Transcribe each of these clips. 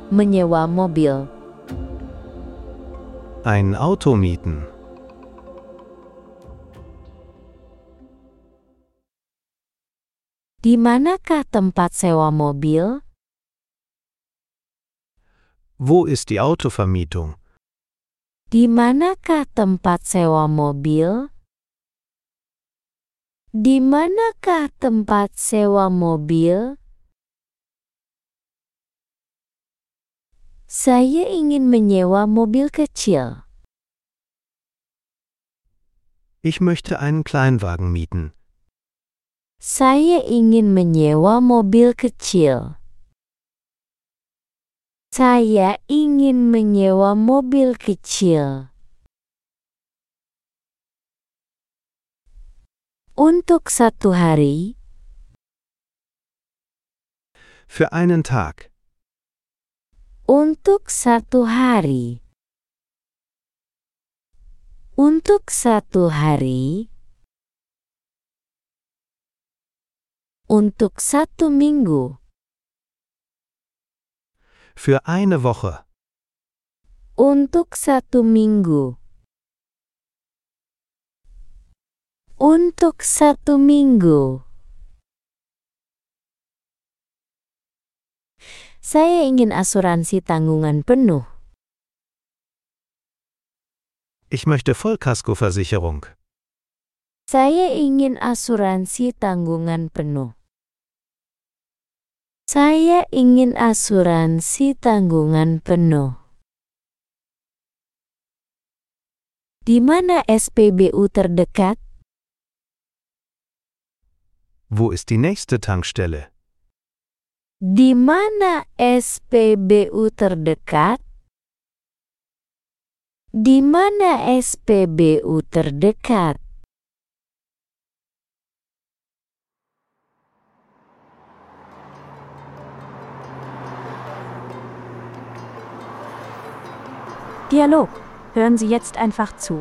menyewa mobil. Ein Auto mieten. Di manakah tempat sewa mobil? Wo ist die Autovermietung? Di manakah tempat sewa mobil? Di manakah tempat sewa mobil? Saya ingin menyewa mobil kecil. Ich möchte einen Kleinwagen mieten. Saya ingin menyewa mobil kecil. Saya ingin menyewa mobil kecil. Untuk 1 hari. Für einen Tag. Untuk 1 hari. Untuk 1 hari. Untuk 1 minggu. Für eine Woche. Untuk 1 minggu. Untuk 1 minggu. Saya ingin asuransi tanggungan penuh. Ich möchte Vollkaskoversicherung. Saya ingin asuransi tanggungan penuh. Saya ingin asuransi tanggungan penuh. Di mana SPBU terdekat? Wo ist die nächste Tankstelle? Di mana SPBU terdekat? Di mana SPBU terdekat? Dialog. Hören Sie jetzt einfach zu.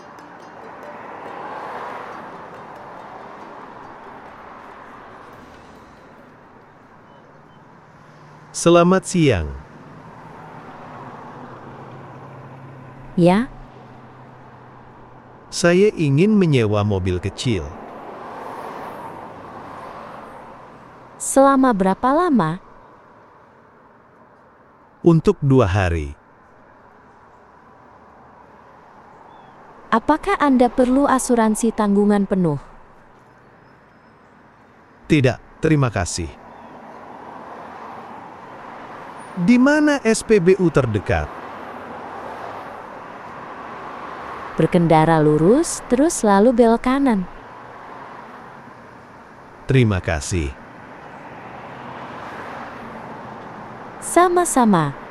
Selamat siang. Ya, Saya ingin menyewa mobil kecil. selama berapa lama? Untuk 2 hari. Apakah Anda perlu asuransi tanggungan penuh? Tidak, terima kasih. Di mana SPBU terdekat? Berkendara lurus, terus lalu belok kanan. Terima kasih. Sama-sama.